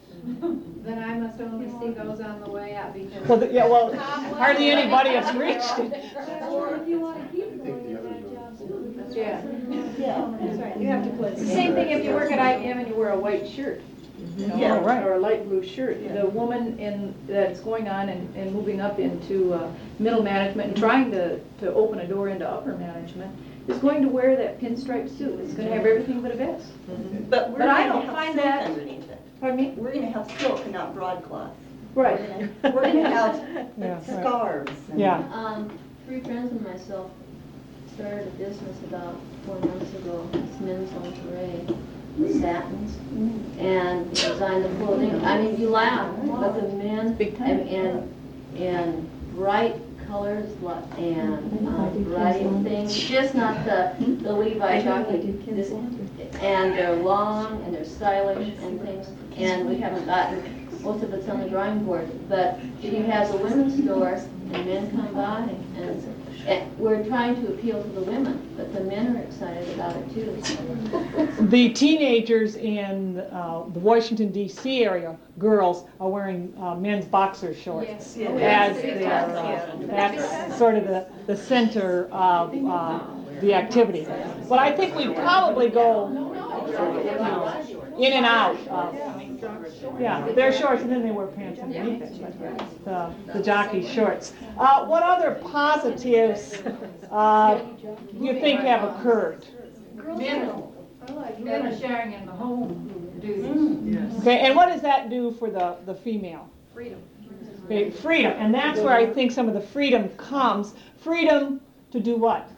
Then I must only see those on the way out because. Well, the, yeah, well, hardly anybody has reached it. Or if you want to keep going in that job, too. Yeah. Yeah. That's right. You have to play. Same thing if you work at I M and you wear a white shirt. You know, Yeah. or, right. or a light blue shirt. The woman in that's going on and, and moving up into uh, middle management and trying to, to open a door into upper management is going to wear that pinstripe suit. It's going to have everything but a vest. But we're But I going don't to have find silk that- underneath it. Pardon me? We're going to have silk and not broadcloth. Right. We're going to have Yeah, right. scarves. and- Yeah. Um, three friends and myself started a business about four months ago. It's men's lingerie, the satins, and designed the clothing. I mean, you laugh, but the men Big time. and and, and bright colors lo- and um, variety of things, just not the, the Levi jockey. This- And they're long and they're stylish and things, and we haven't gotten, most of it's on the drawing board, but he has a women's store and men come by and, and we're trying to appeal to the women, but the men are excited about it too. The teenagers in uh, the Washington D C area, girls, are wearing uh, men's boxer shorts Yes. as their, uh, that's sort of the, the center of uh, the activity. But I think we probably go, you know, in and out of, yeah, their shorts, and then they wear pants underneath it, but the, the jockey shorts. Uh, what other positives uh, you think have occurred? Men, men are sharing in the home duties. Yes. Okay, and what does that do for the, the female? Freedom. Okay, freedom, and that's where I think some of the freedom comes. Freedom to do what?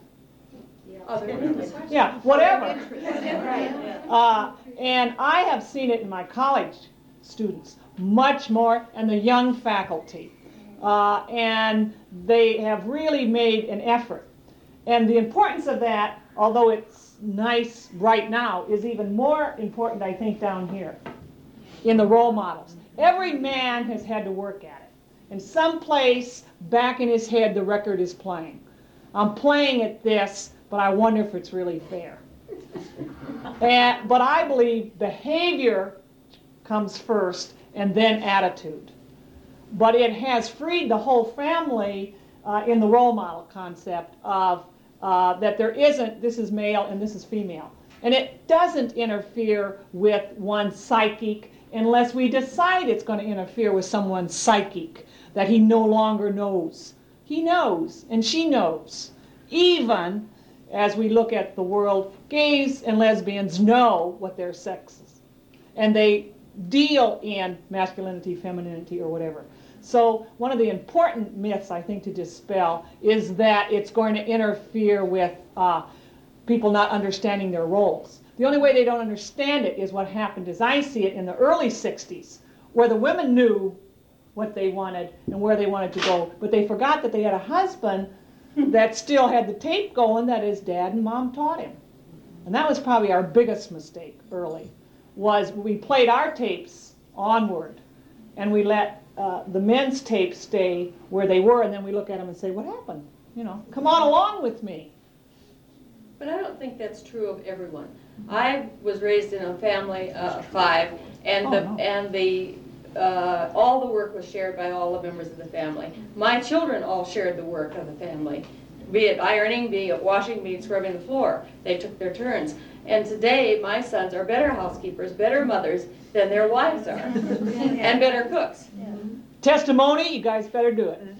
Yeah, whatever. Uh, and I have seen it in my college students, much more, and the young faculty. Uh, and they have really made an effort. And the importance of that, although it's nice right now, is even more important, I think, down here in the role models. Every man has had to work at it. In some place back in his head, the record is playing. I'm playing at this, but I wonder if it's really fair. And, but I believe behavior comes first and then attitude. But it has freed the whole family uh, in the role model concept of uh, that there isn't, this is male and this is female. And it doesn't interfere with one's psychic unless we decide it's going to interfere with someone's psychic, that he no longer knows. He knows, and she knows. Even as we look at the world, gays and lesbians know what their sex is. And they deal in masculinity, femininity, or whatever. So one of the important myths, I think, to dispel is that it's going to interfere with uh, people not understanding their roles. The only way they don't understand it is what happened, as I see it, in the early sixties, where the women knew what they wanted and where they wanted to go, but they forgot that they had a husband that still had the tape going that his dad and mom taught him. And that was probably our biggest mistake early, was we played our tapes onward, and we let uh, the men's tapes stay where they were, and then we look at them and say, what happened? You know, come on along with me. But I don't think that's true of everyone. I was raised in a family uh, of five, and Oh, the no. and the uh, all the work was shared by all the members of the family. My children all shared the work of the family, be it ironing, be it washing, be it scrubbing the floor. They took their turns. And today, my sons are better housekeepers, better mothers than their wives are, and better cooks. Testimony, you guys better do it.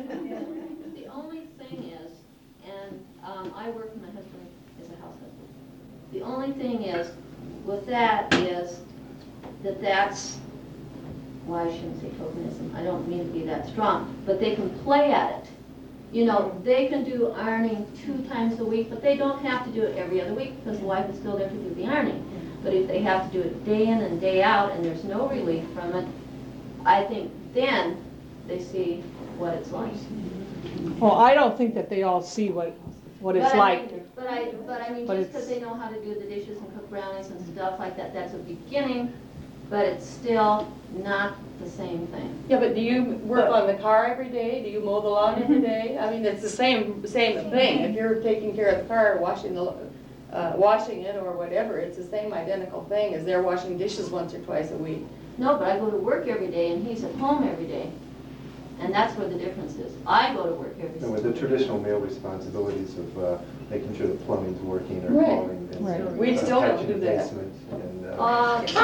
The only thing is, and um, I work and my husband is a house husband. The only thing is, with that is that that's, well, I shouldn't say tokenism, I don't mean to be that strong, but they can play at it. You know, they can do ironing two times a week, but they don't have to do it every other week because the wife is still there to do the ironing. But if they have to do it day in and day out and there's no relief from it, I think then they see what it's like. Well, I don't think that they all see what, what it's But I like. mean- But I, but I mean, But just because it's- they know how to do the dishes and cook brownies and stuff like that, that's a beginning, but it's still not the same thing. Yeah, but do you work on the car every day? Do you mow the lawn every day? I mean, it's the same same thing. If you're taking care of the car, washing the uh, washing it or whatever, it's the same identical thing as they're washing dishes once or twice a week. No, but I go to work every day and he's at home every day. And that's where the difference is. I go to work every And with day. the traditional male responsibilities of uh, making sure the plumbing's working or Right. calling and Right. uh, We still don't catching do the that. basement and, uh, Uh, Except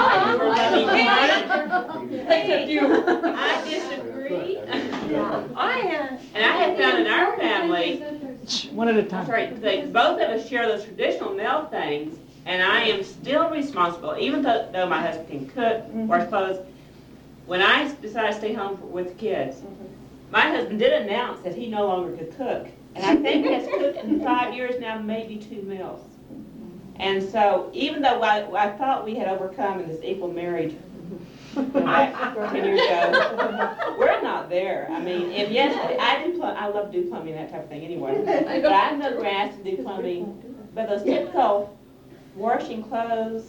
you. I disagree. I am, and I have found in our family, Shh, one at a time. I'm sorry, they, both of us share those traditional male things, and I am still responsible, even though, though my husband can cook, wash clothes. When I decided to stay home with the kids, my husband did announce that he no longer could cook, and I think he has cooked in five years now, maybe two meals. And so even though I, I thought we had overcome in this equal marriage back ten years ago, we're not there. I mean, if yes, I do plum, I love to do plumbing, that type of thing anyway. But I know grass and do plumbing. But those typical washing clothes,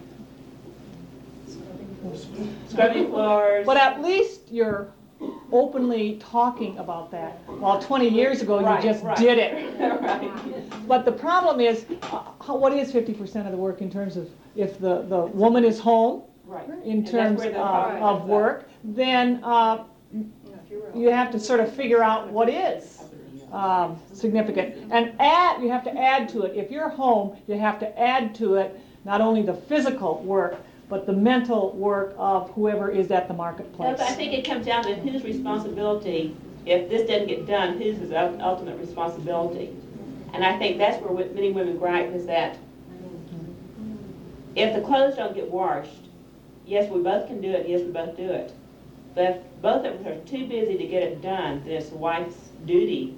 scrubbing floors. But at least you're openly talking about that. While twenty years ago, Right, you just right. did it. Right. But the problem is, uh, how, what is fifty percent of the work in terms of, if the, the woman is home, Right. in And that's terms where of, the problem of comes up. work, then uh, you have to sort of figure out what is um, significant. And add, you have to add to it. If you're home, you have to add to it not only the physical work, but the mental work of whoever is at the No, marketplace. but I think it comes down to whose responsibility, if this doesn't get done, whose is the ultimate responsibility? And I think that's where wi- many women gripe, is that if the clothes don't get washed, yes, we both can do it, yes, we both do it. But if both of us are too busy to get it done, then it's the wife's duty.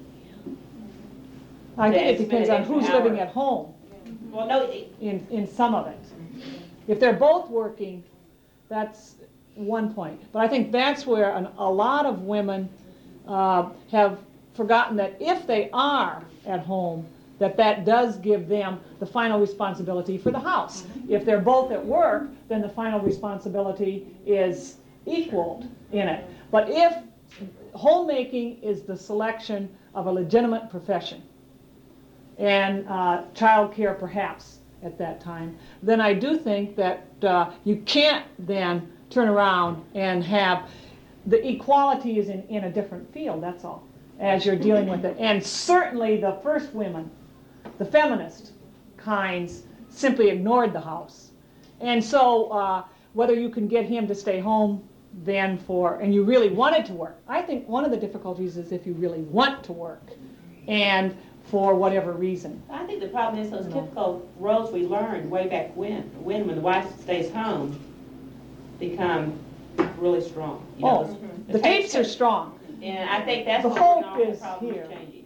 I think to it depends spend on an extra who's hour. living at home Well, no, it- in, in some of it. If they're both working, that's one point. But I think that's where an, a lot of women uh, have forgotten that if they are at home, that that does give them the final responsibility for the house. If they're both at work, then the final responsibility is equaled in it. But if homemaking is the selection of a legitimate profession, and uh, childcare perhaps at that time, then I do think that uh, you can't then turn around and have, the equality is in, in a different field, that's all, as you're dealing with it. And certainly the first women, the feminist kinds, simply ignored the house. And so uh, whether you can get him to stay home then for, and you really wanted to work. I think one of the difficulties is if you really want to work, and for whatever reason. I think the problem is those typical roles we learned way back when, when when the wife stays home, become really strong. You know, Oh, those- the tapes are strong. And I think that's The what hope all the is problem here. changing.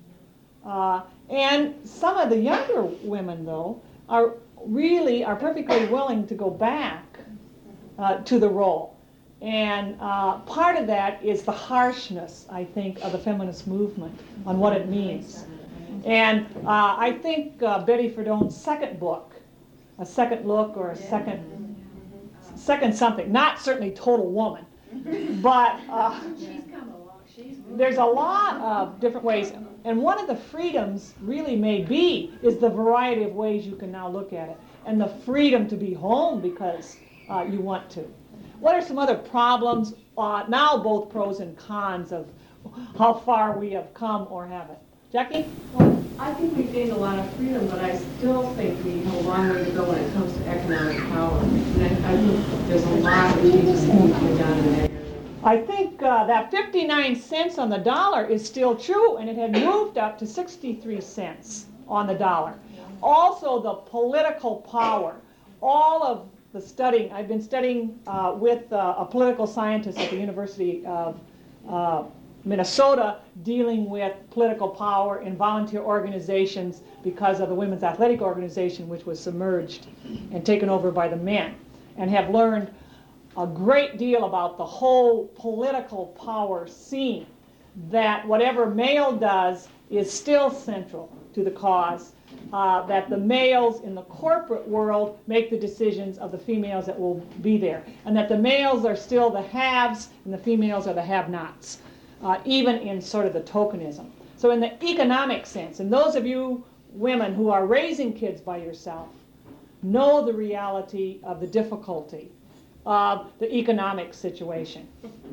Uh, and some of the younger women, though, are really are perfectly willing to go back uh, to the role. And uh, part of that is the harshness, I think, of the feminist movement on what it means. And uh, I think uh, Betty Friedan's second book, A Second Look or a Second, second something, not certainly Total Woman, but uh, there's a lot of different ways. And one of the freedoms really may be is the variety of ways you can now look at it. And the freedom to be home because uh, you want to. What are some other problems, uh, now both pros and cons of how far we have come or haven't? Jackie? Well, I think we've gained a lot of freedom, but I still think we have a long way to go when it comes to economic power. And I, I think there's a lot of changes that need to be done in that area. I think uh, that fifty-nine cents on the dollar is still true, and it had moved up to sixty-three cents on the dollar. Also, the political power. All of the studying, I've been studying uh, with uh, a political scientist at the University of uh, Minnesota dealing with political power in volunteer organizations because of the Women's Athletic Organization, which was submerged and taken over by the men, and have learned a great deal about the whole political power scene, that whatever male does is still central to the cause, uh, that the males in the corporate world make the decisions of the females that will be there, and that the males are still the haves and the females are the have-nots, uh, even in sort of the tokenism. So in the economic sense, and those of you women who are raising kids by yourself know the reality of the difficulty of the economic situation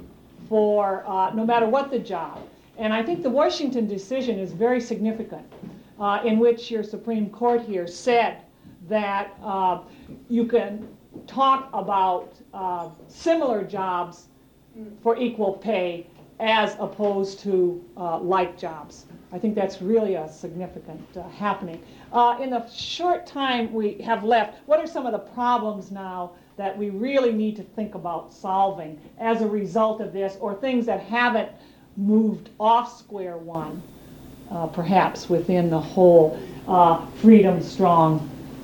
for uh, no matter what the job. And I think the Washington decision is very significant, uh, in which your Supreme Court here said that uh, you can talk about uh, similar jobs for equal pay as opposed to uh, like jobs. I think that's really a significant uh, happening. Uh, in the short time we have left, what are some of the problems now that we really need to think about solving as a result of this, or things that haven't moved off square one, uh, perhaps within the whole uh, freedom strong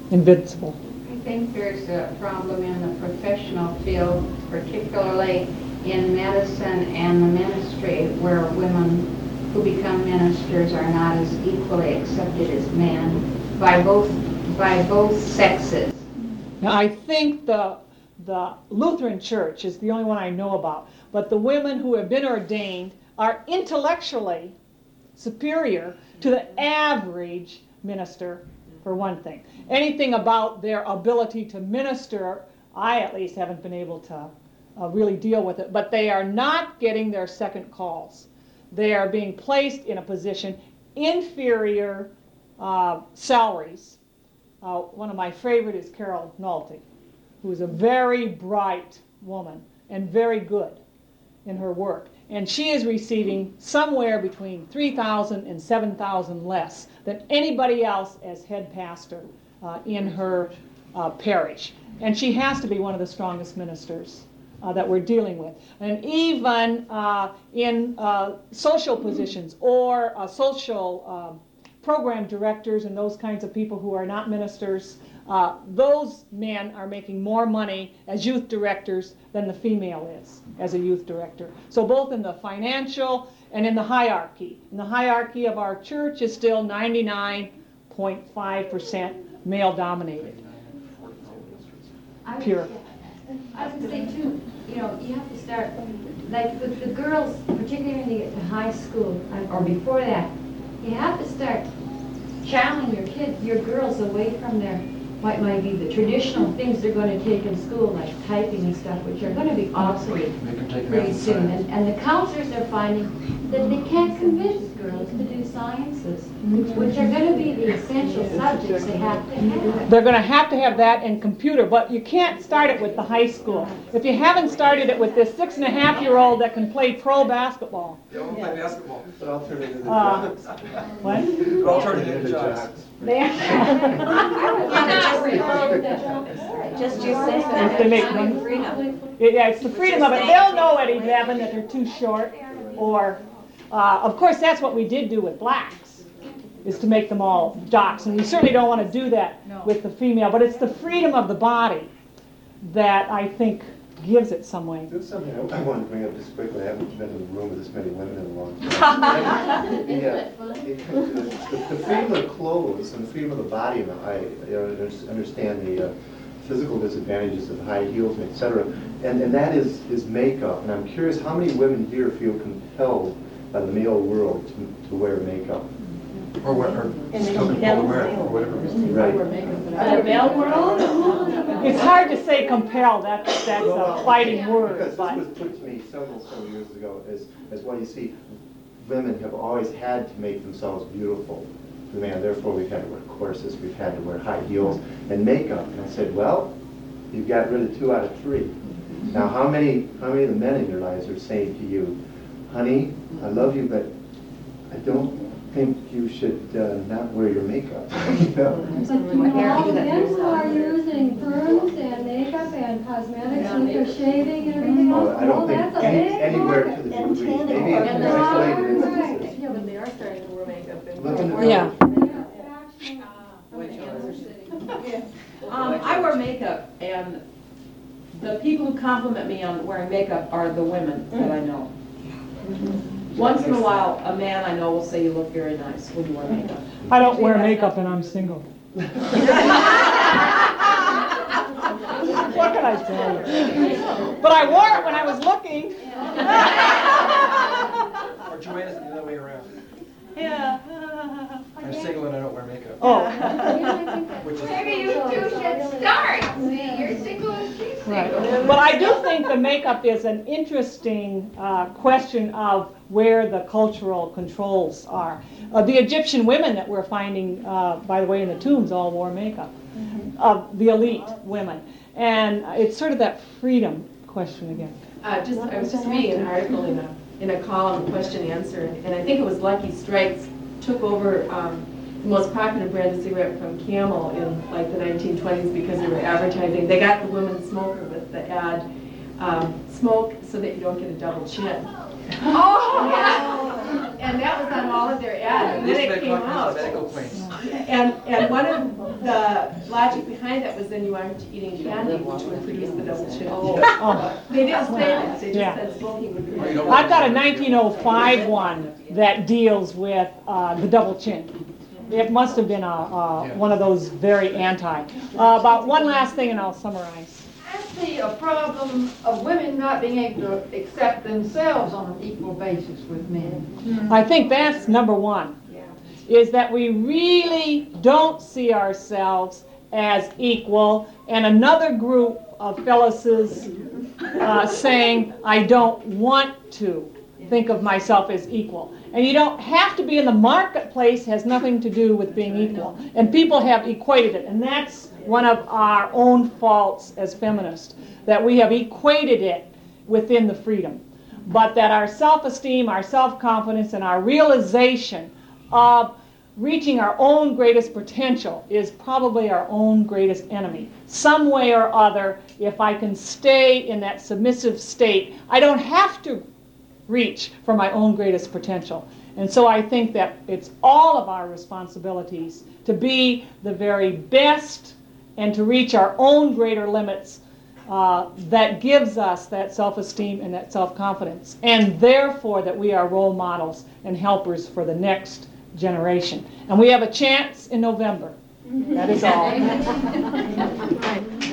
invincible. I think there's a problem in the professional field, particularly in medicine and the ministry, where women who become ministers are not as equally accepted as men by both by both sexes. Now, I think the the Lutheran Church is the only one I know about, but the women who have been ordained are intellectually superior to the average minister, for one thing. Anything about their ability to minister, I at least haven't been able to uh, really deal with it, but they are not getting their second calls. They are being placed in a position inferior uh, salaries. Uh, one of my favorite is Carol Nolte, who is a very bright woman and very good in her work. And she is receiving somewhere between three thousand dollars and seven thousand dollars less than anybody else as head pastor uh, in her uh, parish. And she has to be one of the strongest ministers uh, that we're dealing with. And even uh, in uh, social positions or uh, social um, program directors and those kinds of people who are not ministers, uh, those men are making more money as youth directors than the female is as a youth director. So both in the financial and in the hierarchy. And the hierarchy of our church is still ninety-nine point five percent male dominated. Pure. I would say too, you know, you have to start, like with the girls, particularly when you get to high school or before that, you have to start channeling your kids, your girls away from their, what might be the traditional things they're going to take in school, like typing and stuff, which are going to be obsolete pretty soon. And, and the counselors are finding that they can't convince girls to do sciences, which are going to be the essential subjects they have to have. They're going to have to have that in computer, but you can't start it with the high school. If you haven't started it with this six and a half year old that can play pro basketball. They all play basketball. But alternative Uh, jobs. What? Alternative jobs. Just use this If they make money. freedom. Yeah, it's the freedom of it. They'll know at eleven that they're too short, or, uh, of course, that's what we did do with blacks, is to make them all jocks, and we certainly don't want to do that with the female, but it's the freedom of the body that I think gives it some way. There's something I I wanted to bring up just quickly. I haven't been in a room with this many women in a long time. the, uh, it- the, the, the freedom of clothes and the freedom of the body, and I you know, understand the uh, physical disadvantages of high heels, and et cetera. And, and that is, is makeup. And I'm curious how many women here feel compelled by the male world to, to wear makeup? Or what, or still compelled to wear it, for whatever reason. Right. The male world? It's hard to say compel, that's, that's a fighting word, Because but. this was put to me several, several years ago as, as well, you see, women have always had to make themselves beautiful for the man, therefore we've had to wear corsets, we've had to wear high heels and makeup. And I said, well, you've got rid of two out of three. Now, how many, how many of the men in your lives are saying to you, honey, I love you, but I don't think you should uh, not wear your makeup. You know? But all the men who are using perms and makeup and cosmetics and their shaving and everything Oh, else, I don't well, think that's a any, big anywhere to market. the degree, maybe in isolated instances. Yeah, but they are starting to wear makeup. and- Look in the- Yeah. Um, I wear makeup, and the people who compliment me on wearing makeup are the women that I know. Once in a while, a man I know will say you look very nice when you wear makeup. I don't wear makeup and I'm single. What can I tell you? But I wore it when I was looking. Or Joanna's the other way around. Yeah. I'm single and I don't wear makeup. Oh. Which is, Maybe you two should start. See, you're single and she's Right. single. But I do think the makeup is an interesting uh, question of where the cultural controls are. Uh, the Egyptian women that we're finding, uh, by the way, in the tombs all wore makeup, of the elite women. And it's sort of that freedom question again. Uh, just, I was just reading an article in a, in a column, question answer, and I think it was Lucky Strikes took over um, the most popular brand of cigarette from Camel in like the nineteen twenties because they were advertising. They got the women smoker with the ad, um, smoke so that you don't get a double chin. Oh, yeah. And that was on all of their ads, and then it came out. Medical claims. And, and one of the logic behind that was then you aren't eating candy, which would produce the double chin. Oh. They didn't say that, they Yeah. just said smoking would produce. Oh, you don't I've got a nineteen oh five one that deals with uh, the double chin. It must have been a, uh, one of those very anti. Uh, About one last thing and I'll summarize. I see a problem of women not being able to accept themselves on an equal basis with men. I think that's number one, is that we really don't see ourselves as equal, and another group of Phyllis's uh, saying, I don't want to think of myself as equal. And you don't have to be in the marketplace, has nothing to do with being equal. And people have equated it, and that's one of our own faults as feminists, that we have equated it within the freedom. But that our self-esteem, our self-confidence, and our realization of reaching our own greatest potential is probably our own greatest enemy. Some way or other, if I can stay in that submissive state, I don't have to reach for my own greatest potential. And so I think that it's all of our responsibilities to be the very best and to reach our own greater limits uh, that gives us that self-esteem and that self-confidence, and therefore that we are role models and helpers for the next generation. And we have a chance in November. That is all.